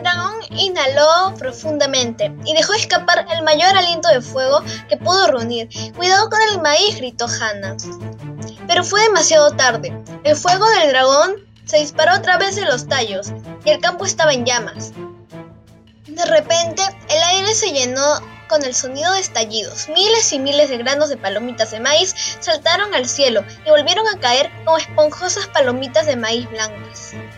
El dragón inhaló profundamente y dejó escapar el mayor aliento de fuego que pudo reunir. ¡Cuidado con el maíz!, gritó Hannah. Pero fue demasiado tarde. El fuego del dragón se disparó a través de los tallos y el campo estaba en llamas. De repente, el aire se llenó con el sonido de estallidos. Miles y miles de granos de palomitas de maíz saltaron al cielo y volvieron a caer como esponjosas palomitas de maíz blancas.